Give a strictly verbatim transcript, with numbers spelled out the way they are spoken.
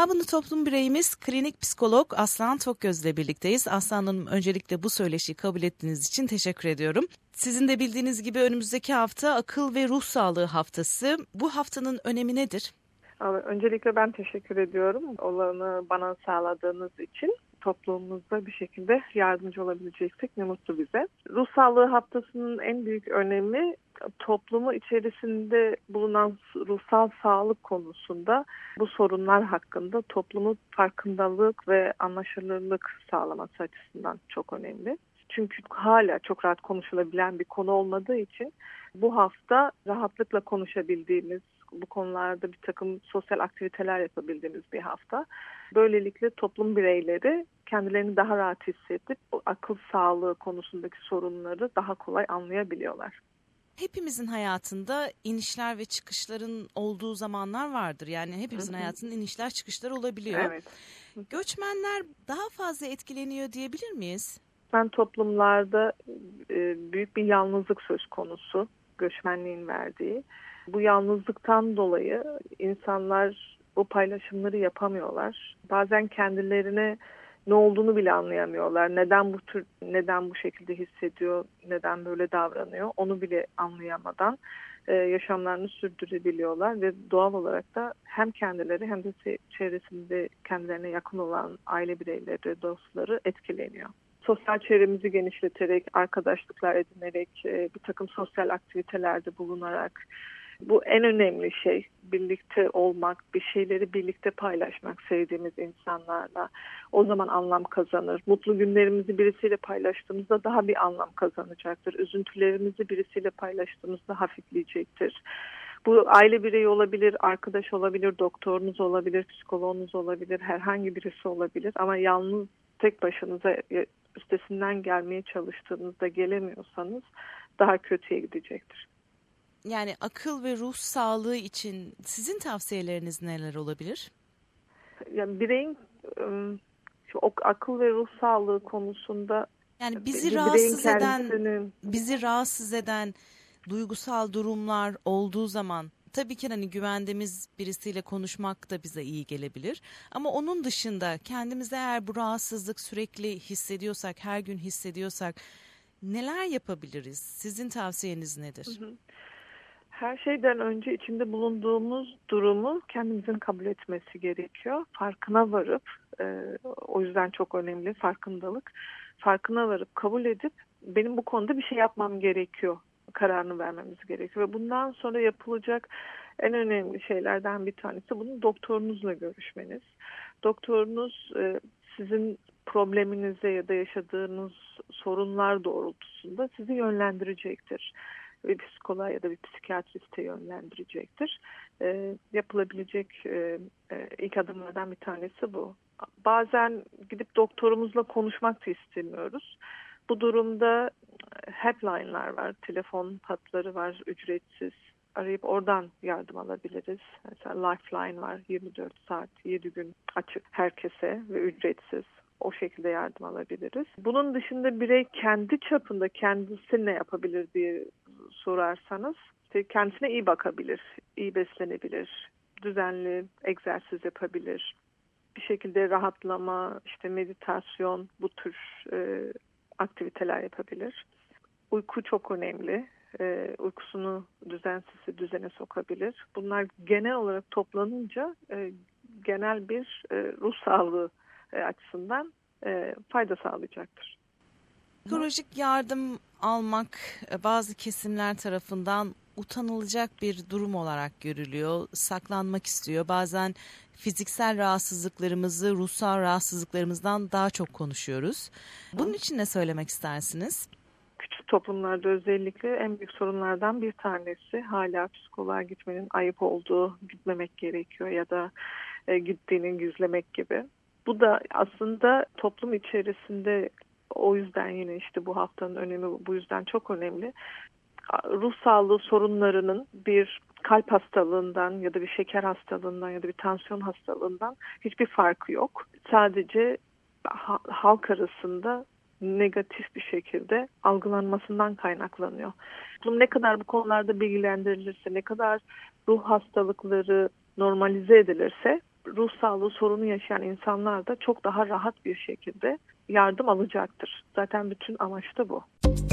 Bağımlı toplum bireyimiz klinik psikolog Aslan Tokgöz ile birlikteyiz. Aslan Hanım, öncelikle bu söyleşiyi kabul ettiğiniz için teşekkür ediyorum. Sizin de bildiğiniz gibi önümüzdeki hafta Akıl ve Ruh Sağlığı Haftası. Bu haftanın önemi nedir? Öncelikle ben teşekkür ediyorum olanı bana sağladığınız için. Toplumumuzda bir şekilde yardımcı olabileceksek ne mutlu bize. Ruh Sağlığı Haftası'nın en büyük önemi toplumu içerisinde bulunan ruhsal sağlık konusunda bu sorunlar hakkında toplumun farkındalık ve anlaşılırlık sağlaması açısından çok önemli. Çünkü hala çok rahat konuşulabilen bir konu olmadığı için bu hafta rahatlıkla konuşabildiğimiz, bu konularda bir takım sosyal aktiviteler yapabildiğimiz bir hafta. Böylelikle toplum bireyleri kendilerini daha rahat hissedip bu akıl sağlığı konusundaki sorunları daha kolay anlayabiliyorlar. Hepimizin hayatında inişler ve çıkışların olduğu zamanlar vardır. Yani hepimizin hı hı. hayatında inişler çıkışlar olabiliyor. Evet. Göçmenler daha fazla etkileniyor diyebilir miyiz? Ben toplumlarda büyük bir yalnızlık söz konusu, göçmenliğin verdiği. Bu yalnızlıktan dolayı insanlar bu paylaşımları yapamıyorlar. Bazen kendilerine ne olduğunu bile anlayamıyorlar. Neden bu tür, neden bu şekilde hissediyor, neden böyle davranıyor, onu bile anlayamadan e, yaşamlarını sürdürebiliyorlar ve doğal olarak da hem kendileri hem de çevresinde kendilerine yakın olan aile bireyleri, dostları etkileniyor. Sosyal çevremizi genişleterek, arkadaşlıklar edinerek, bir takım sosyal aktivitelerde bulunarak, bu en önemli şey, birlikte olmak, bir şeyleri birlikte paylaşmak sevdiğimiz insanlarla. O zaman anlam kazanır. Mutlu günlerimizi birisiyle paylaştığımızda daha bir anlam kazanacaktır. Üzüntülerimizi birisiyle paylaştığımızda hafifleyecektir. Bu aile bireyi olabilir, arkadaş olabilir, doktorunuz olabilir, psikoloğunuz olabilir, herhangi birisi olabilir. Ama yalnız tek başınıza üstesinden gelmeye çalıştığınızda gelemiyorsanız daha kötüye gidecektir. Yani akıl ve ruh sağlığı için sizin tavsiyeleriniz neler olabilir? Yani bireyin şu akıl ve ruh sağlığı konusunda yani bizi rahatsız kendisini... eden bizi rahatsız eden duygusal durumlar olduğu zaman tabii ki hani güvendiğimiz birisiyle konuşmak da bize iyi gelebilir. Ama onun dışında kendimize eğer bu rahatsızlık sürekli hissediyorsak, her gün hissediyorsak neler yapabiliriz? Sizin tavsiyeniz nedir? Hı hı. Her şeyden önce içinde bulunduğumuz durumu kendimizin kabul etmesi gerekiyor. Farkına varıp, e, o yüzden çok önemli farkındalık. Farkına varıp kabul edip benim bu konuda bir şey yapmam gerekiyor kararını vermemiz gerekiyor. Ve bundan sonra yapılacak en önemli şeylerden bir tanesi bunun doktorunuzla görüşmeniz. Doktorunuz e, sizin probleminize ya da yaşadığınız sorunlar doğrultusunda sizi yönlendirecektir. Bir psikoloğa ya da bir psikiyatriste yönlendirecektir. E, yapılabilecek e, e, ilk adımlardan bir tanesi bu. Bazen gidip doktorumuzla konuşmak da istemiyoruz. Bu durumda helpline'lar var, telefon hatları var, ücretsiz. Arayıp oradan yardım alabiliriz. Mesela Lifeline var, yirmi dört saat, yedi gün açık herkese ve ücretsiz. O şekilde yardım alabiliriz. Bunun dışında birey kendi çapında kendisi ne yapabilir diye sorarsanız, işte kendisine iyi bakabilir, iyi beslenebilir, düzenli egzersiz yapabilir. Bir şekilde rahatlama, işte meditasyon, bu tür e, aktiviteler yapabilir. Uyku çok önemli. E, uykusunu düzensiz düzene sokabilir. Bunlar genel olarak toplanınca e, genel bir e, ruh sağlığı e, açısından e, fayda sağlayacaktır. Psikolojik yardım almak bazı kesimler tarafından utanılacak bir durum olarak görülüyor. Saklanmak istiyor. Bazen fiziksel rahatsızlıklarımızı ruhsal rahatsızlıklarımızdan daha çok konuşuyoruz. Bunun için ne söylemek istersiniz? Küçük toplumlarda özellikle en büyük sorunlardan bir tanesi hala psikoloğa gitmenin ayıp olduğu, gitmemek gerekiyor ya da e, gittiğini gizlemek gibi. Bu da aslında toplum içerisinde, o yüzden yine işte bu haftanın önemi bu yüzden çok önemli. Ruh sağlığı sorunlarının bir kalp hastalığından ya da bir şeker hastalığından ya da bir tansiyon hastalığından hiçbir farkı yok. Sadece halk arasında negatif bir şekilde algılanmasından kaynaklanıyor. Toplum ne kadar bu konularda bilgilendirilirse, ne kadar ruh hastalıkları normalize edilirse ruh sağlığı sorunu yaşayan insanlar da çok daha rahat bir şekilde yardım alacaktır. Zaten bütün amaç da bu.